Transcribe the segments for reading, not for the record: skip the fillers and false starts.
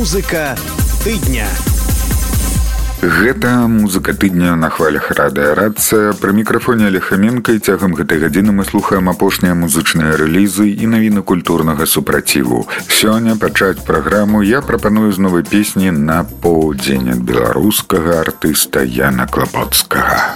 Музыка тыдня. Гэта музыка тыдня на хвалях радыарацыя. Пры мікрафоне Алехаменка, і цягам гэтай гадзіны мы слухаем апошнія музычныя рэлізы і навіны культурнага супраціву. Сёння пачаць праграму я прапаную з новай песні «На поўдзень» ад беларускага артыста Яна Клапоцкага.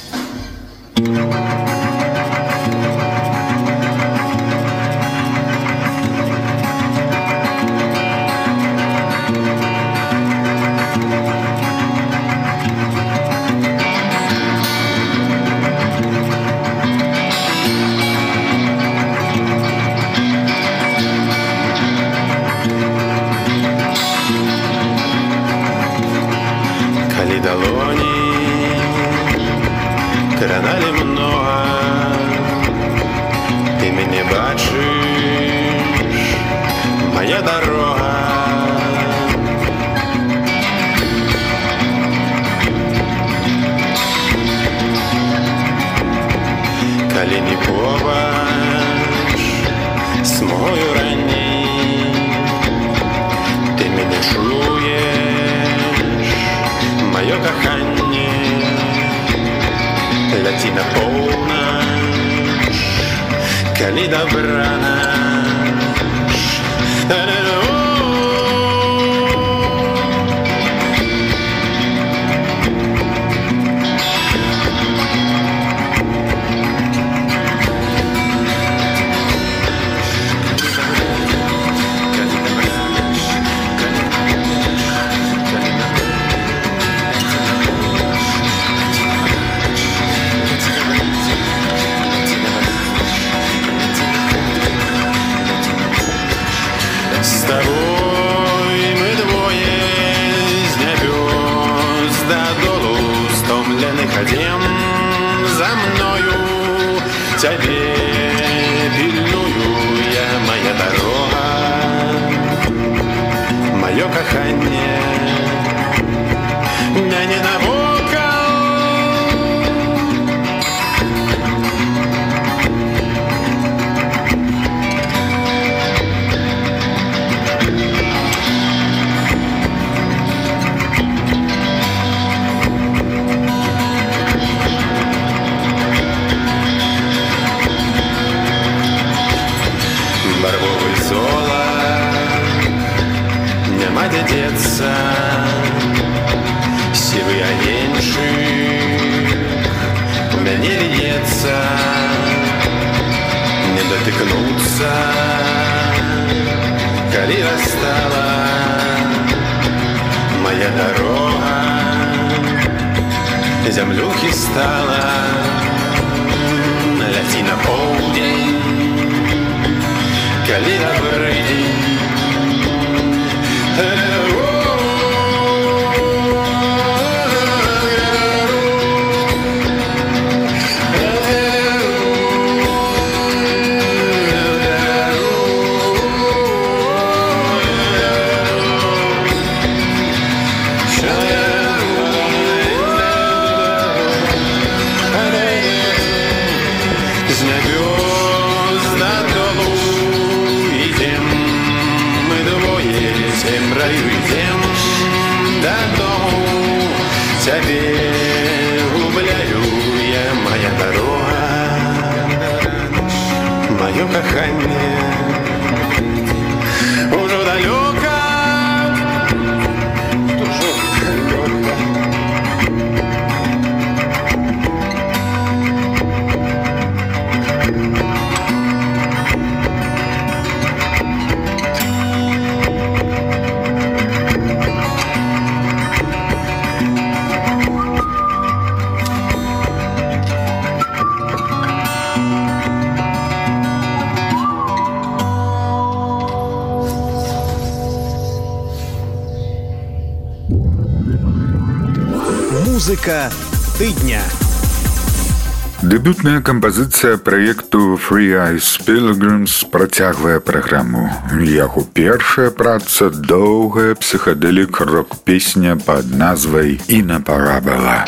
Краналі многа, ты мяне бачыш, моя дорога. Калі не побач з мою раней, ты мяне чуеш, маё каханне. Ляці на поўнач, калі дабранач. С тобой мы двое с небес до долу стомленных одем. За мною тебе пильную я, моя дорога, мое каханье. Мяне навокал барвовый золот, няма де деться. Сивый агеньчик у мяне льется, не дотыкнуться, калі расстала моя дорога, зямлюхі стала. Ляці на поўдзень, калі добры дзень. З небес до долу идем, мы двое землею идем додому. Тебе губляю я, моя дорога, мое каханье. Уже далеко, Музыка тыдня. Дэбютная кампазіцыя праекту Free Eyes Pilgrims працягвае праграму. Яго першая праца — доўгая псіхадэлік рок-песня пад назвай «In a Parabola».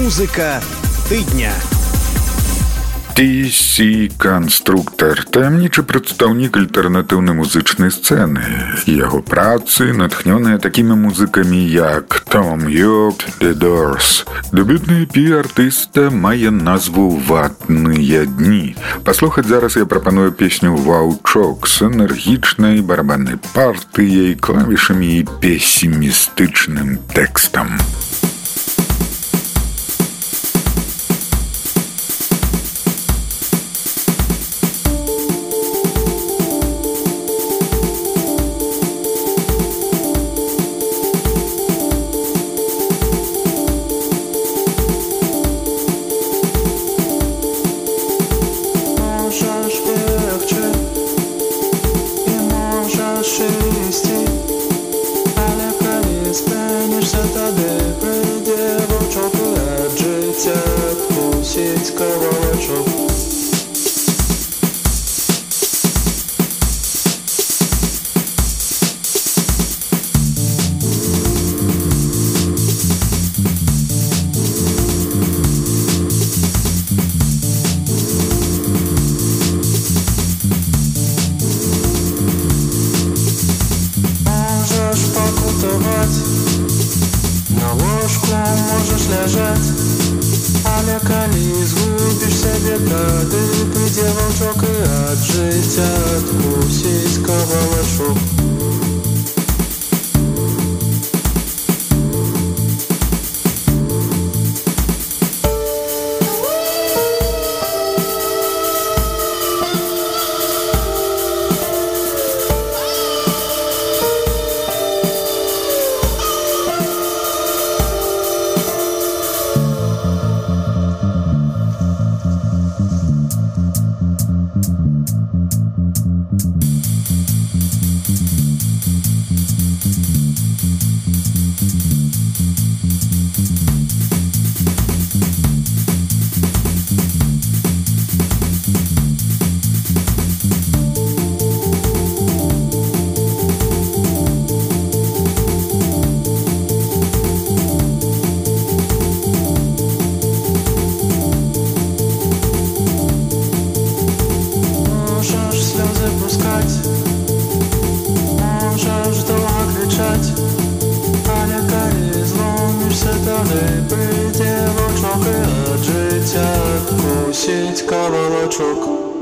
Музыка тыдня. TC Конструктор, таямнічы прадстаўнік альтэрнатыўнай музычнай сцэны. Яго працы натхнёныя такімі музыкамі, як Tom York, The Doors. Дэбютны EP артыста мае назву «Ватныя дні». Паслухаць зараз я прапаную песню «Wow Chok» з энергічнай барабаннай партыяй, клавішамі і песімістычным тэкстам. На ложку можешь лежать, але калі згубіш сябе, тады прыйдзе ваўчок і ад жыцця адкусіць кавалачок. Можешь дома кричать, але калі зломішся, тады прыйдзе ваўчок і ад жыцця адкусіць кавалачок.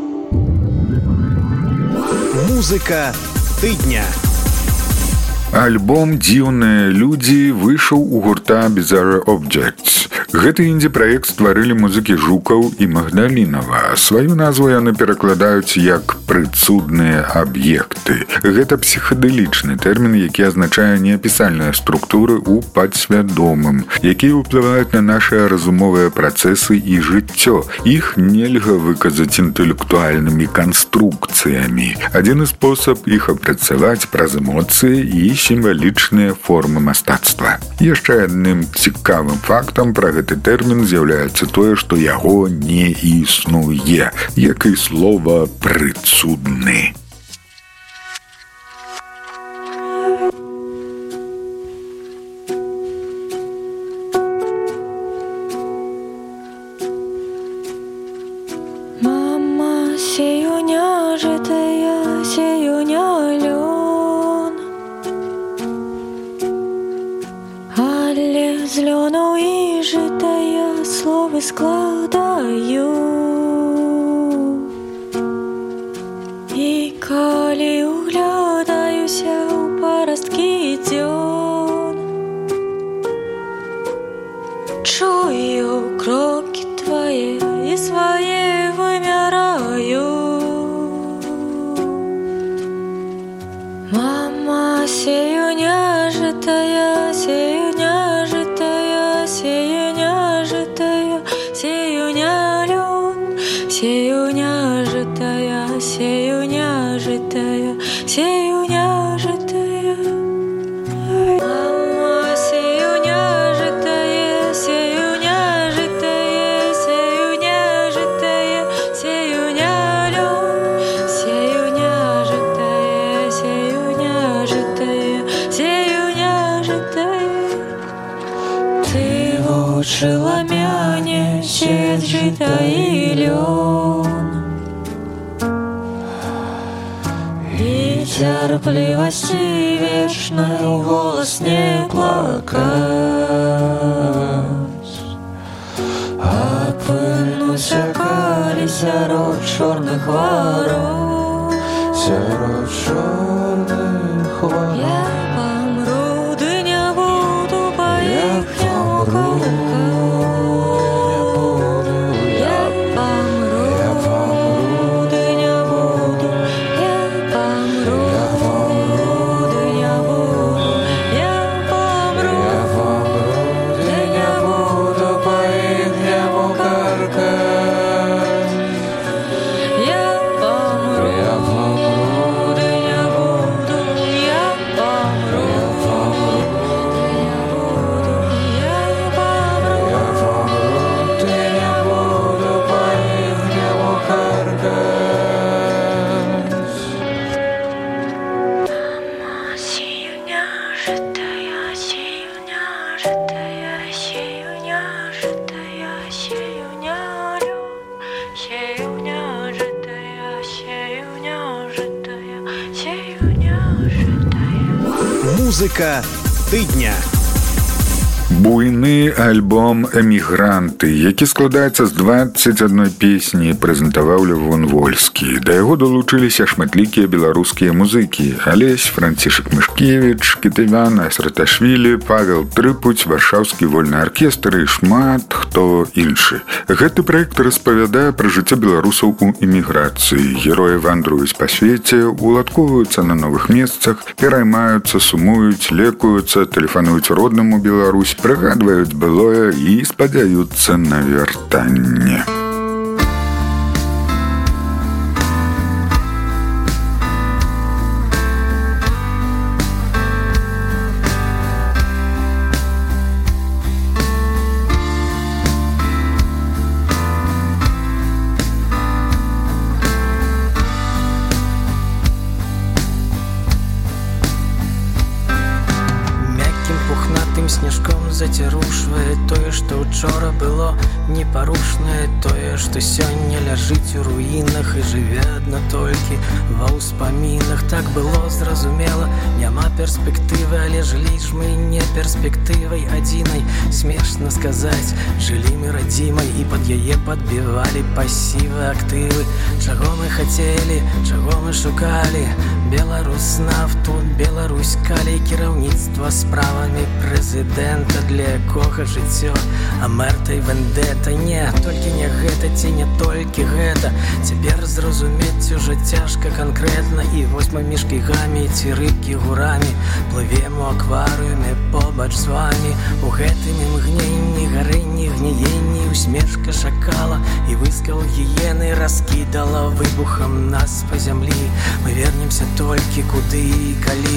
Музыка тыдня. Альбом «Дзіўныя людзі» выйшаў у гурта Bizarre Objects. Гэты інді-праект стварылі музыкі Жукаў і Магдалінава. Сваю назву яны перакладаюць як «прыцудныя аб'екты». Гэта псіхадэлічны тэрмін, які азначае неапісальныя структуры ў падсвядомым, якія ўплываюць на нашыя разумовыя працэсы і жыццё. Іх нельга выказаць інтэлектуальнымі канструкцыямі. Адзіны спосаб іх апрацаваць праз эмоцыі і сімвалічныя формы мастацтва. Яшчэ адным цікавым фактам пра гэты тэрмін з'яўляецца тое, што яго не існуе, як і слова «прыцудны». Мама, сею няжитая, сею не лён, але з лёну і житая словы складаю. І калі углядаюся ў парасткі дзён, чую крокі твае і свае вымяраю. Мама, сею няжитая, сею няжитая, сею няжитая, сею не лён, сею няжитая, сею няжитая, сею няжитая. Мама, сею няжитая, сею няжитая, сею няжитая, сею не лён, сею няжитая, сею няжитая, сею няжитая. Ты вучила меня жыта і лён. І цярплівасці вечнай голас не плакаць. Апынуся калі сярод чорных варот. Сярод чорных варот. Я памру, ды не буду па іхняму каркаць. Музыка тыдня. Буйны альбом «Эмігранты», які складаецца з 21 песні, прэзентаваў Лявон Вольскі. Да яго далучыліся шматлікія беларускія музыкі: Алесь, Францішак Мышкевіч, Кітавян Асраташвілі, Павел Трыпуць, Варшаўскі вольны аркестр і шмат хто іншы. Гэты праект распавядае пра жыццё беларусаў у эміграцыі. Героі вандруюць па свеце, уладкоўваюцца на новых месцах, пераймаюцца, сумуюць, лекуюцца, тэлефануюць роднаму Беларусь, прыгадваюць былое і спадзяюцца на вяртанне. Снежком зацірушвае тое, што ўчора было непарушнае, тое, што сёння ляжыць у руінах і жыве адна толькі ва ўспамінах. Так было зразумела, няма перспектывы, але жылі ж мы не перспектывай адзінай. Смешна сказаць, жылі мы радзімай і пад яе падбівалі пасівы, актывы. Чаго мы хацелі, чаго мы шукалі? Беларуснафту, Беларусь калій, кіраўніцтва справамі прэзідэнта, для якога жыццё амэртай вендэта. Не, толькі не гэта, ці не толькі гэта. Цяпер зразумець ужо цяжка канкрэтна. І вось мы між кігамі ці рыбкі гурамі плывем у акварыуме побач з вамі. У гэтым імгненні, гарэнні, гніенні усмешка шакала і выскал гіены раскідала выбухам нас па зямлі. Мы вернемся толькі куды і калі.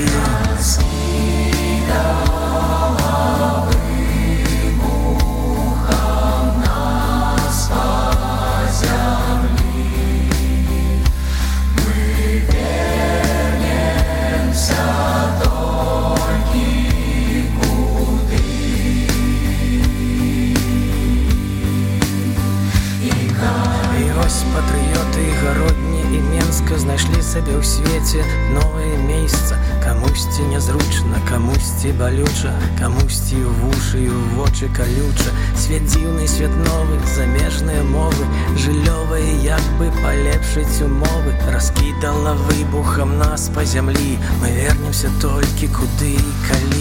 Патрыёты і гародні і Менска знайшлі сабе ў свеце новае месца. Камусьці нязручна, камусьці балюча, камусьці ў вушы і ў вочы калюча. Свет дзіўны, свет новы, замежныя мовы, жыллёвыя, як бы палепшыць умовы. Раскідала выбухам нас па зямлі. Мы вернемся толькі куды і калі.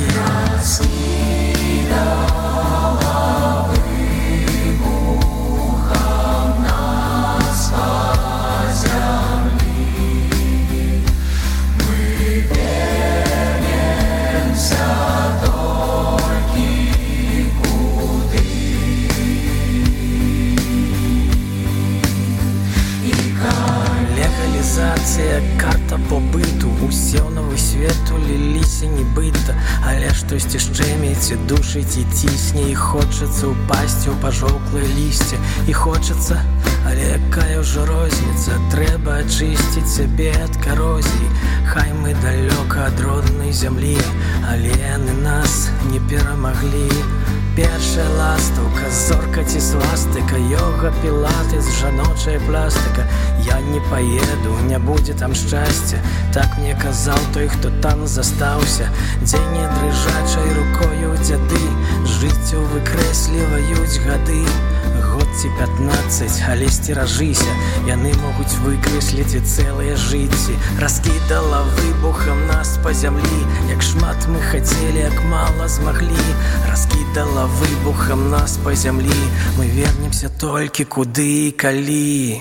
Легалізацыя, карта побыту, усе ў новы свет уліліся нібыта. Але штосьці шчэміць і душыць і цісне, і хочацца ўпасці ў пажоўклае лісце. І хочацца, але якая ўжо розніца? Трэба ачысціць сябе ад карозіі. Хай мы далёка ад роднай зямлі, але яны нас не перамаглі. першая ластаўка, зорка ці свастыка, йога, пілатэс, жаночая пластыка. Я не поеду, не будзе там шчасця, так мне казаў той, хто там застаўся. Дзеня дрыжачай рукою дзяды жыццё выкрэсліваюць гады. Год ці 15, але сцеражыся, яны могуць выкрэсліць і цэлыя жыцці. Раскідала выбухам нас па зямлі, як шмат мы хацелі, як мала змаглі. Раскідала выбухам нас па зямлі, мы вернемся толькі куды і калі.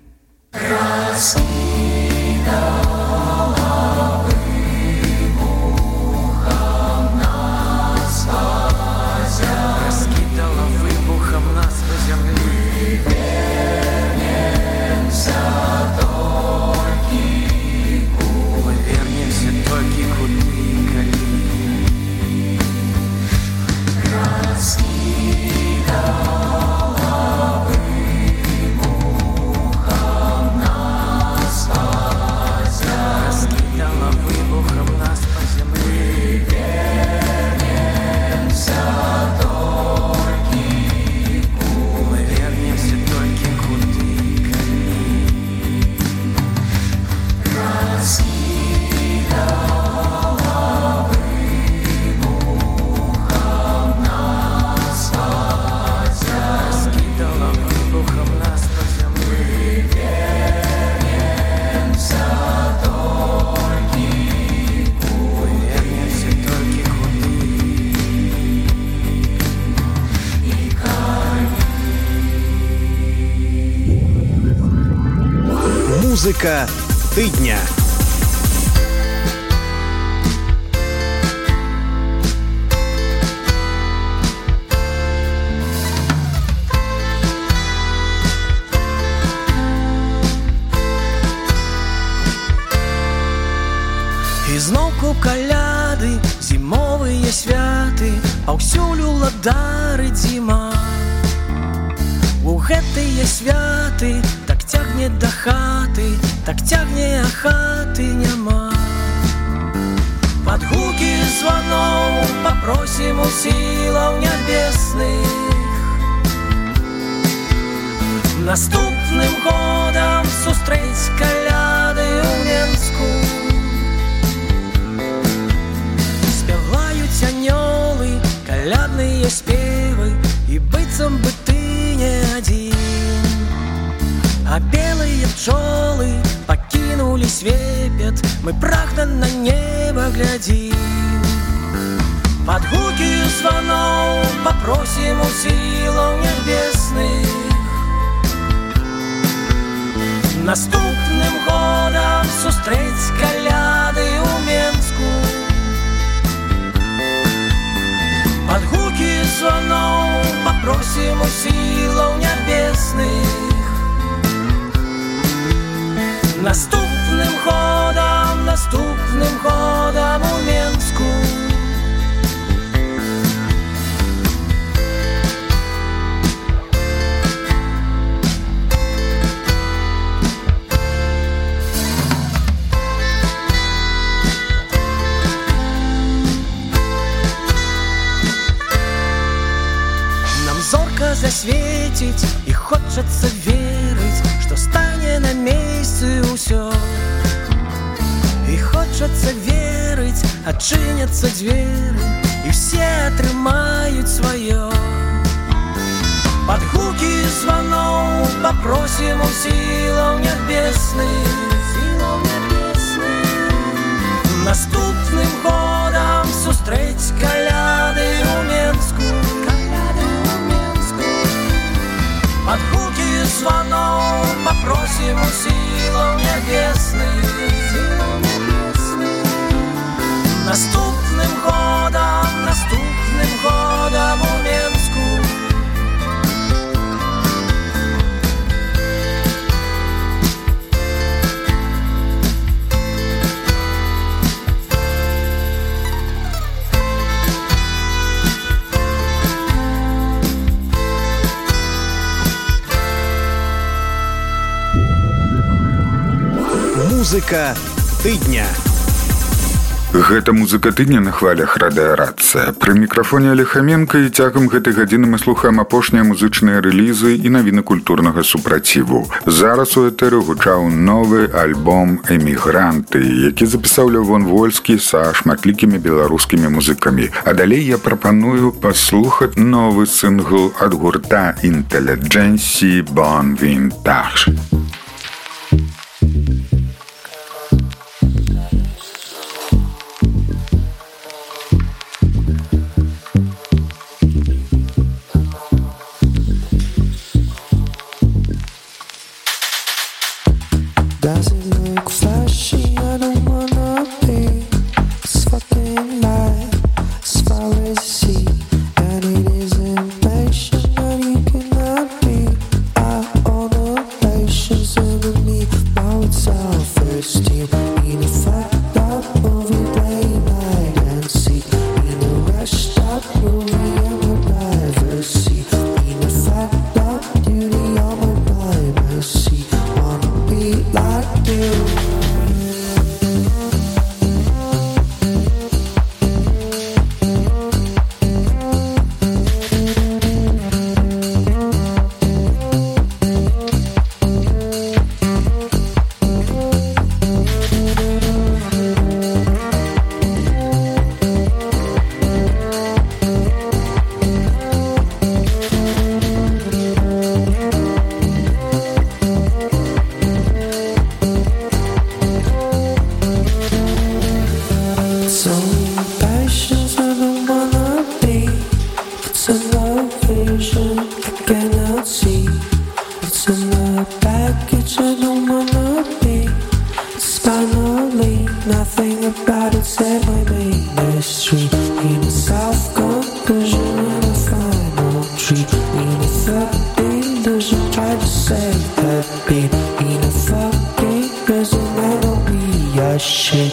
Музыка тыдня. Ізноўку каляды, зімовыя святы, паўсюль уладары зіма. У гэтыя святы так цягне да хаты, так цягне, а хаты няма. Пад гукі званоў папросім у сілаў нябесных наступным годам сустрэць каляды ў Менску. Спяваюць анёлы калядныя спевы, і быццам бы ты не адзін. А белые пчолы покинули свепет, мы прагна на небо глядим. Под гуки звоноў попросим у силаў небесных наступным годам сустрэць каляды ў Менску. Под гуки звоноў попросим у силаў небесных наступным годам у Менску. Нам зорка засветіць, і хочацца верыць, што стане на месцы ўсё. І хочацца верыць, адчыняцца дзверы, і все атрымаюць сваё. Пад гукі званоў папросім у сілаў нябесных наступным годам сустрэць каляды ў Менску. Под гукі званоў папросім у сілаў нябесных наступным годам у Менску. Музыка тыдня. Гэта музыка тыдня на хвалях радыарацыя. Пры мікрафоне Алехаменка і цягам гэтай гадзіны мы слухаем апошнія музычныя рэлізы і навіны культурнага супраціву. Зараз у этэры гучаў новы альбом «Эмігранты», які запісаў Лявон Вольскі са шматлікімі беларускімі музыкамі. А далей я прапаную паслухаць новы сынгл ад гурта «Intelligence Bon Vintage». Does it look flashy? I don't wanna be this fucking life as far as you see, and it is impatient and you cannot be our own patience enemy. Now it's our first team in a fucked up movie, playing hide and seek in a rushed up movie. I'm a privacy in a fucked up duty. I'm a privacy. Wanna be like you. So impatient, I don't wanna be. It's in the vision I cannot see. It's in the package I don't wanna be. It's finally nothing about it said my ministry. In a self-conclusion and a final tree. In a third illusion, try to save that beat. In a fucking prison, I don't be a shit.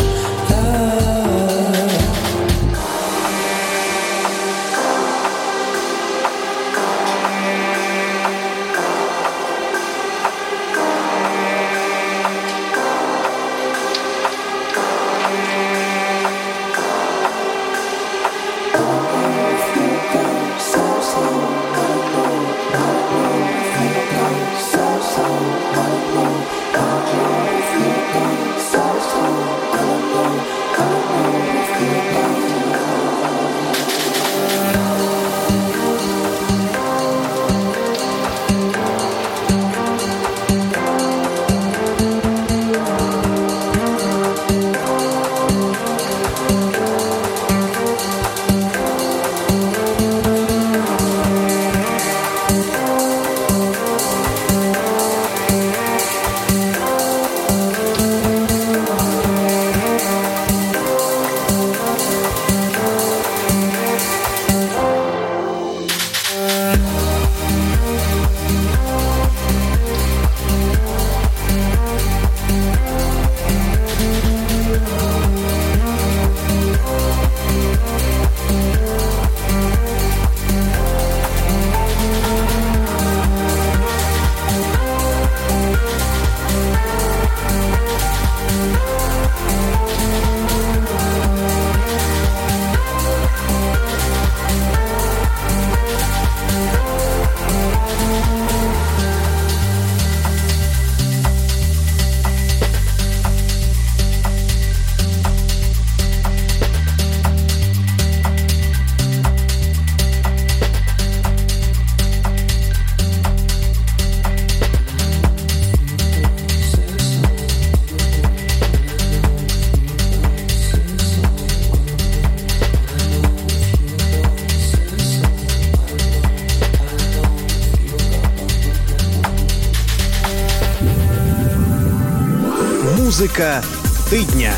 Музыка тыдня.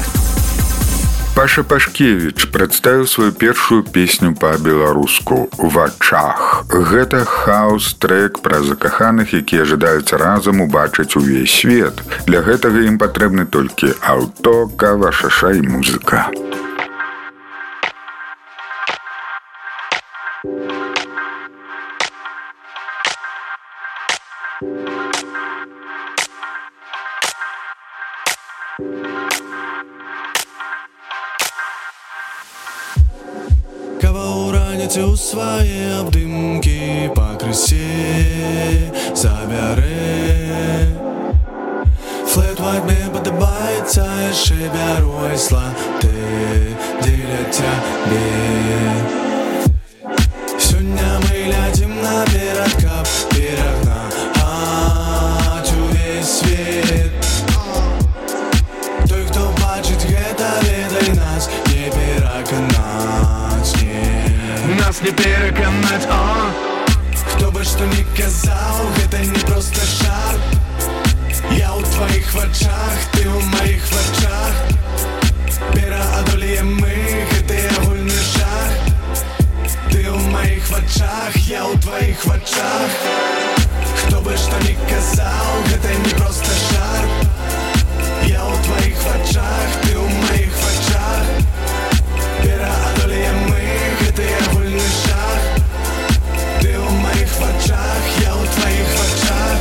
Паша Пашкевіч прадставіў сваю першую песню па-беларуску «Вачах». Гэта хаус-трэк пра закаханых, якія жадаюць разам убачыць увесь свет. Для гэтага ім патрэбны толькі аўто, кава, шаша і музыка. леце ў свае абдымкі, пакрысе забярэ. Flat white мне падабаецца, яшчэ бяру айсла ты дзеля цябе. Сёння мы глядзім наперад, каб перагнаць увесь свет. Той, хто бачыць гэта, ведай, нас не пераканаць, не. Нас не пераканаць, Хто бы што ні казаў, гэта не проста жарт. Я ў тваіх вачах, ты ў маіх вачах. Пераадолеем мы гэты агульны жах. Ты ў маіх вачах, я ў тваіх вачах. Хто бы што ні казаў, гэта не проста жарт. Я ў тваіх вачах, ты ў маіх вачах. Пераадолеем мы гэты агульны жах. Ты ў маіх вачах, я ў тваіх вачах.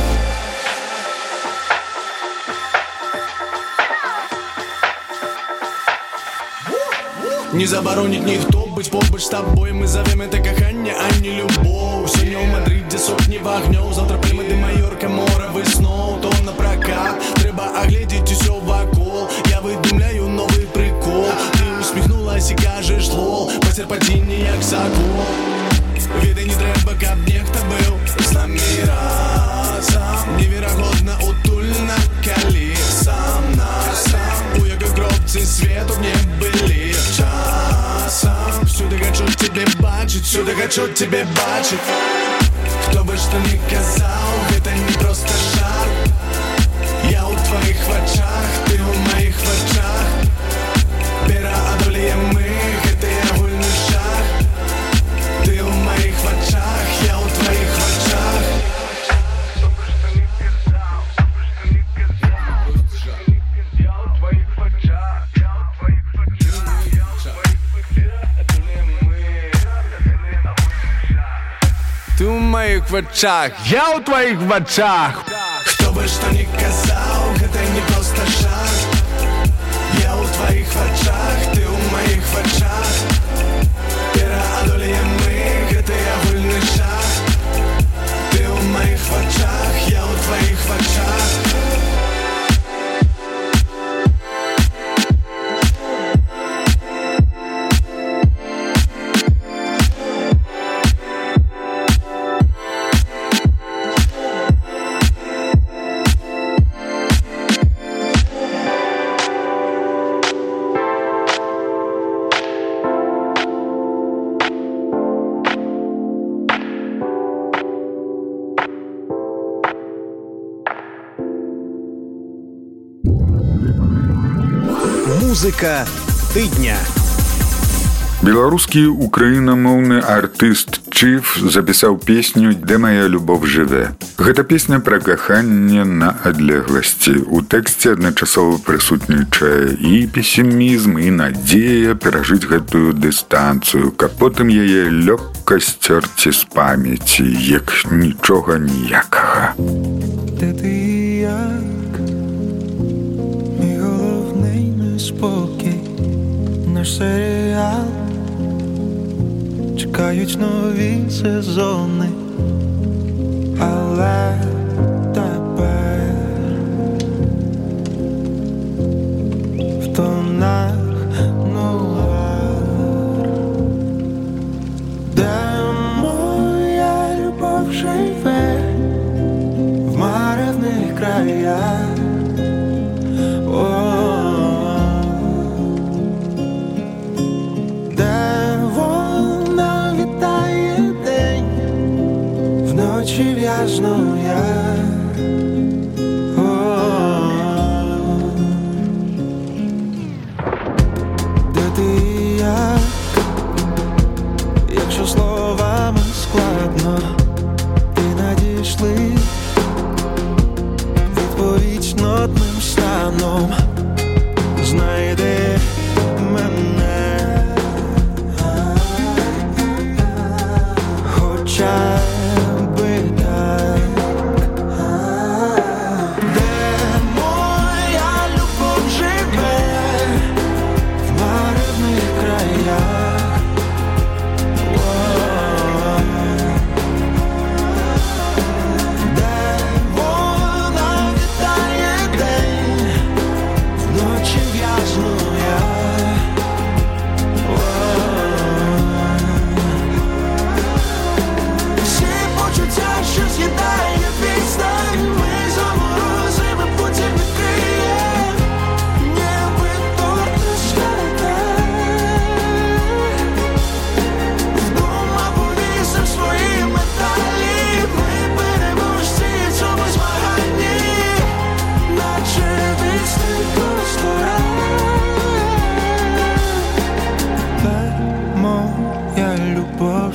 Не забароніць ніхто быць побач з табой. Мы завем это каханне, а не любоў. Сёння ў Мадрыдзе сотні вагнёў, заўтра Прыма ды Маёрка, моравы сноў. То на пракат, трэба агледзець усё вакол. Я выдумляю новы прыкол. Ты усміхнулася, кажаш лол, пацерпадзінне як сакол. Ведай, не трэба, каб нехта быў з намі разам. Неверагодна утульна, калі сам насам. У якой кропцы свету не былі часам. Всюды хочу тебе бачыць, всюды хочу тебе бачыць. Хто бы што ні казаў, гэта не проста жарт. Я ў тваіх вачах, ты ў маіх вачах. Пераадолеем мы гэты агульны жах. Ты ў маіх вачах, я ў тваіх вачах. Ты ў маіх вачах, я ў тваіх вачах. Хто бы што ні казаў, гэта не проста жарт. Я ў тваіх вачах, ты ў маіх вачах. Пераадолеем мы гэты агульны жах. Ты ў маіх вачах, я ў тваіх вачах. Музыка тыдня. Беларускі украінамоўны артыст Чиф запісаў песню «Де моя любов жыве». Гэта песня пра каханне на адлегласці. У тэксце адначасова прысутнічае і песімізм, і надзея перажыць гэтую дыстанцыю, каб потым яе лёгка сцёрці з памяці, як нічога ніякага. Де ти як? Мій головний неспокій, наш серіал. Чекають нові сезони, але тепер в тонах нуар. Де моя любов живе в маревних краях. Чи в'язну я? Де ти як? Якщо словами складно, ти надійшли відповідь нотним станом. Знайди мене, хоча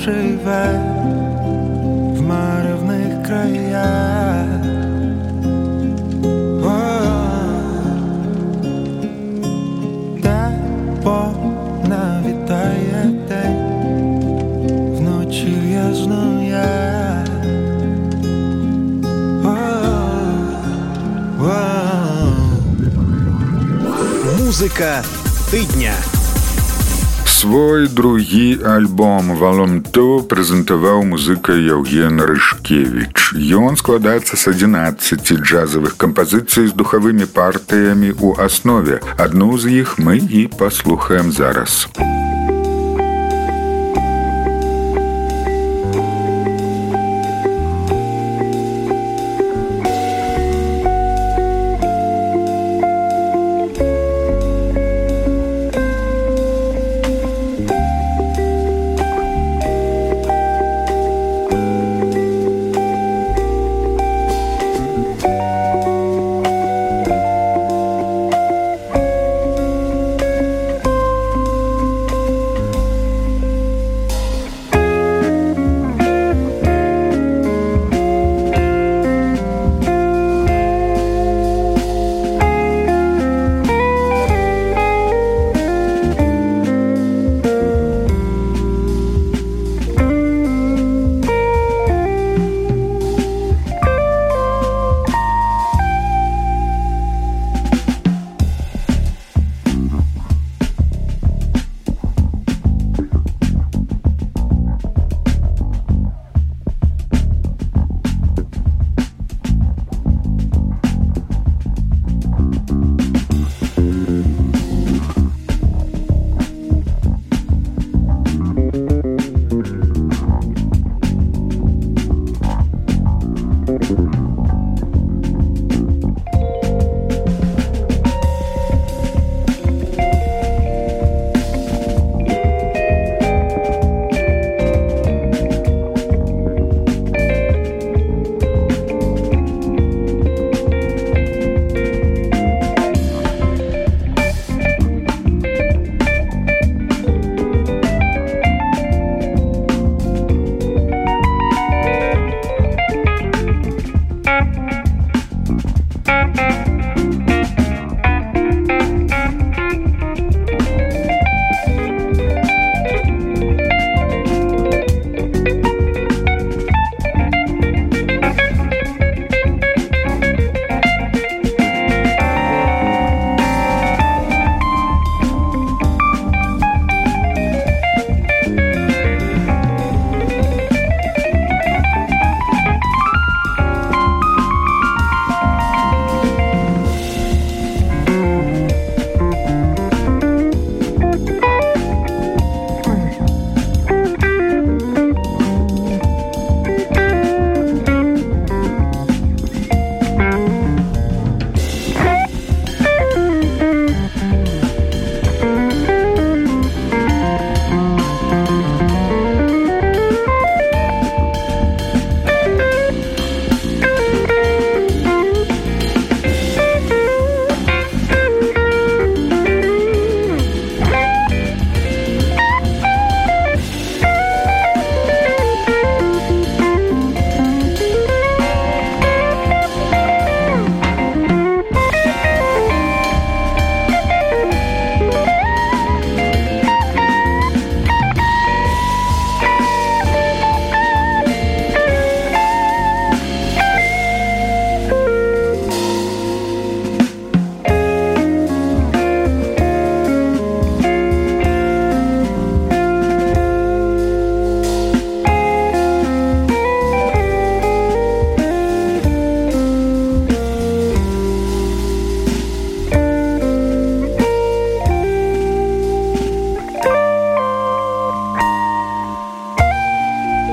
живе в маревних краях. Тепло навітає день, вночі в'язну я. Музика тижня. Свой другі альбом «Валом-то» прэзентаваў музыка Яўген Рышкевіч. Ён складаецца з 11 джазавых кампазіцый з духавымі партыямі ў аснове. Адну з іх мы і паслухаем зараз.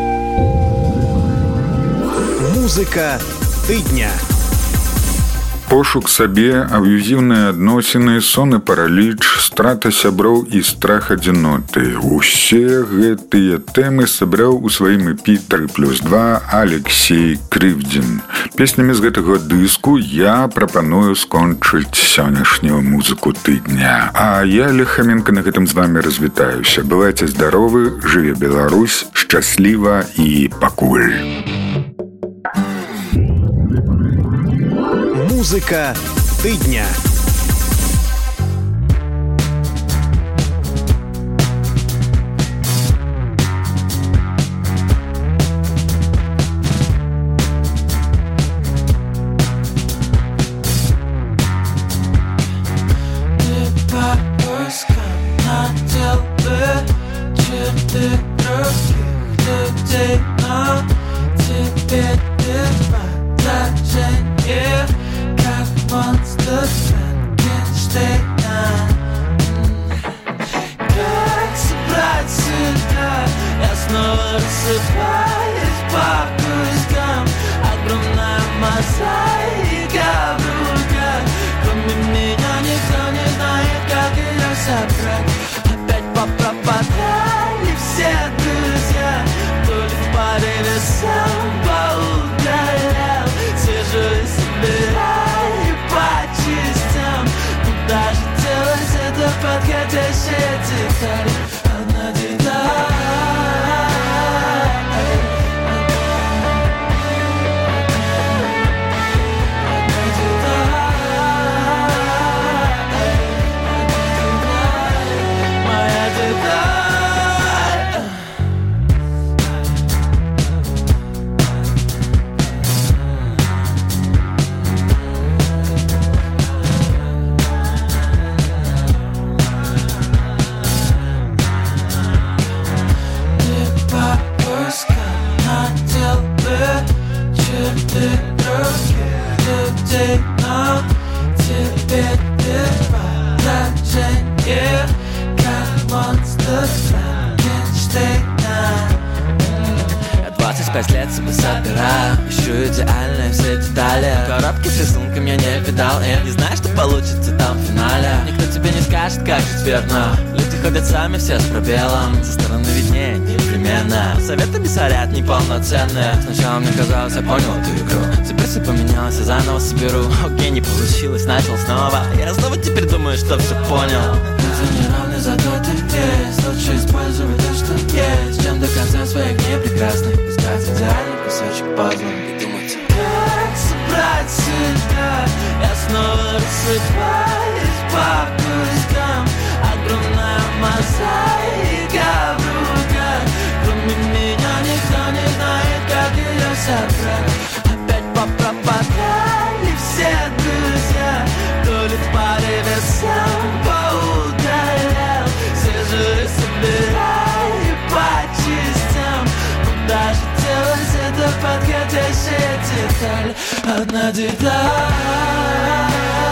Музика тижня. Пошук сабе, аб'юзіўныя адносіны, сон і параліч, страта сяброў і страх адзіноты. Усе гэтыя тэмы сабраў у сваім EP 3+2 Алексей Крывдзін. Песнямі з гэтага дыску я прапаную скончыць сённяшнюю музыку тыдня. А я, Лехаменко, на гэтым з вами развітаюся. Бывайце здаровы, жыве Беларусь, шчасліва і пакуль. Музыка тыдня. Все с пробелом, со стороны виднее непременно. Советы бессорят неполноценные. Сначала мне казалось, я понял эту игру. Теперь все поменялось, я заново соберу. Окей, не получилось, начал снова. Я снова теперь думаю, что все понял. Ты не равный, зато ты есть. Лучше использовать то, что есть, чем до конца своих дней прекрасных искать идеальный кусочек пазла и думать, как собрать себя. Я снова рассыпаюсь по кускам. Огромная мозаика в руках. Кроме меня никто не знает, как ее собрать. Опять попропадали все друзья. То ли в порыве сам поудалял. Все же собирали по частям. Куда же делась эта подходящая деталь? Одна деталь.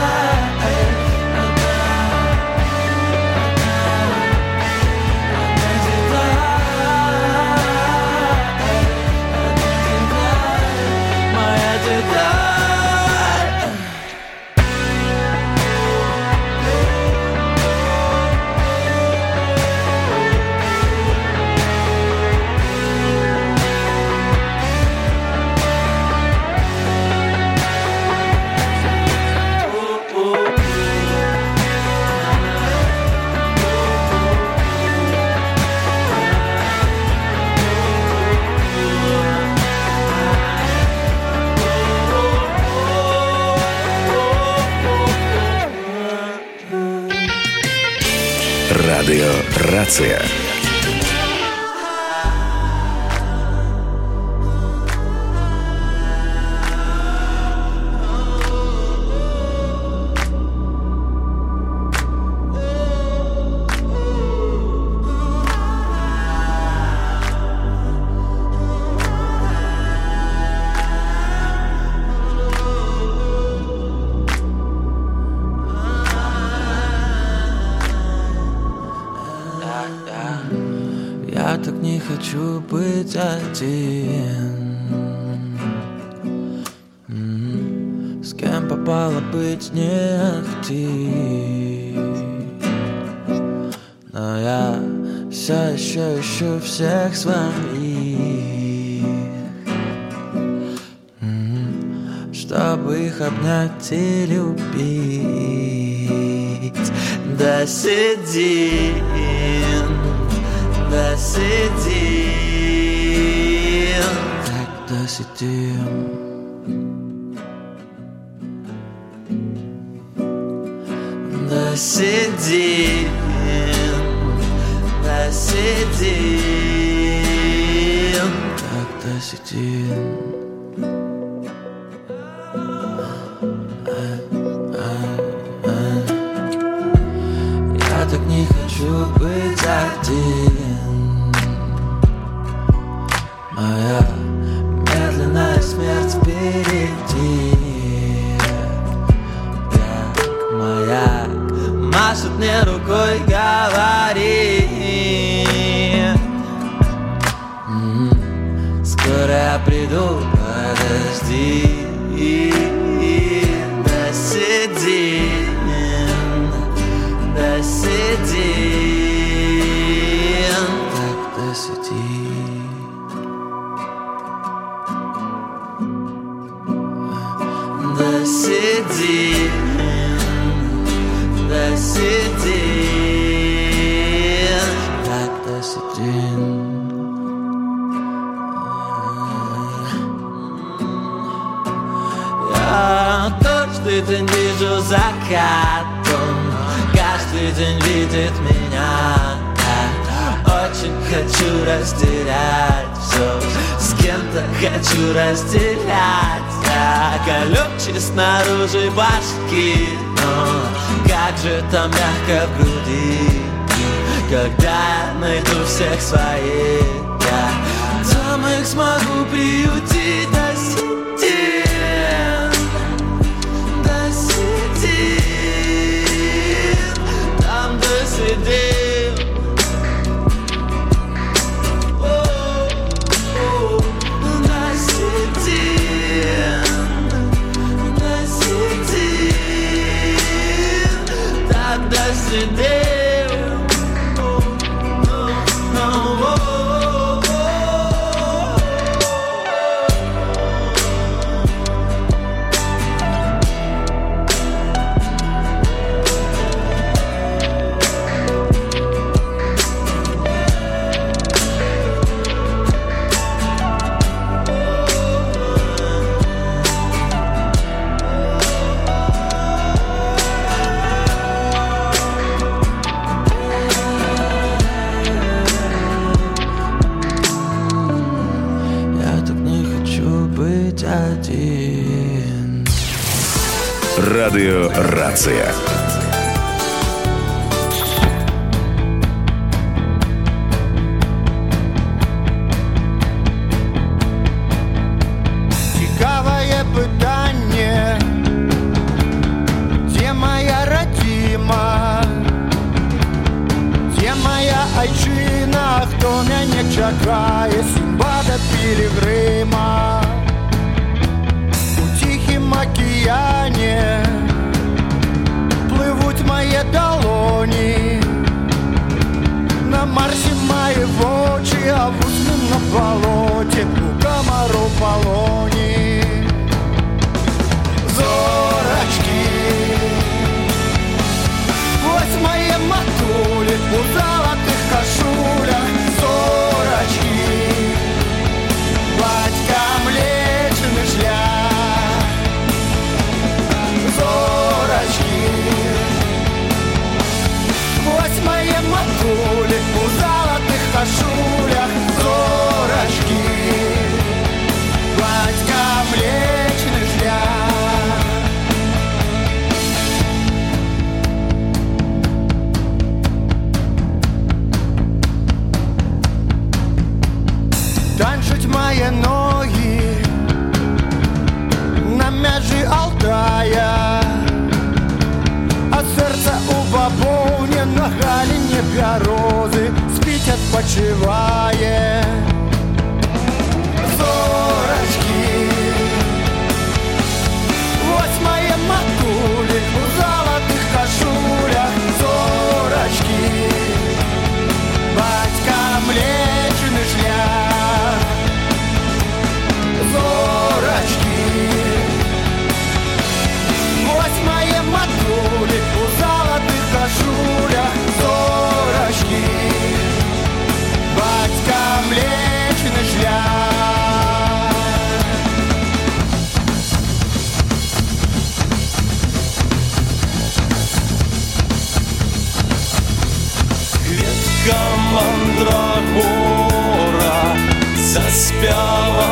Радио Рация. Я так не хочу быть один. С кем попасть пропало быть не ты. Но я все еще ищу всех своих, чтобы их обнять и любить. Да сидим, да сидим, так да сидим. Да сидим, да сидим, так да сидим. Я так не хочу быть один. Моя медленная смерть впереди. Как моя машет мне рукой, говорит: скоро я приду, подожди. Да сидим, да сидим, так да сидим. Да сидим, да сидим, так да сидим. Я каждый день вижу закатом, каждый день видит меня. Очень хочу растерять все, с кем-то хочу разделять. Колючий снаружи башки, но как же там мягко в груди, когда я найду всех своих, там их смогу приютить. Да сидим, да сидим, там да сидим. Радио Рация. Цікаве питання, де моя родима, де моя айчина, хто мене чекає, Сімбада Пілігрима. У тихім океані пливуть мої долоні, на Марсі мої очі, а в усним на болоті, у комару полоні. Зорочки, ось мої матулі у золотих кашулях. Зорочки, батька млечний шлях. Зорочки, ось мої матулі у золотих кашулях. Зорочки, батька млечний шлях. Танчуть мої ноги на межі Алтая, а серце у бабовні на галіні берези спить, відпочиває. Зорочки, ось моє матері мандрагора заспява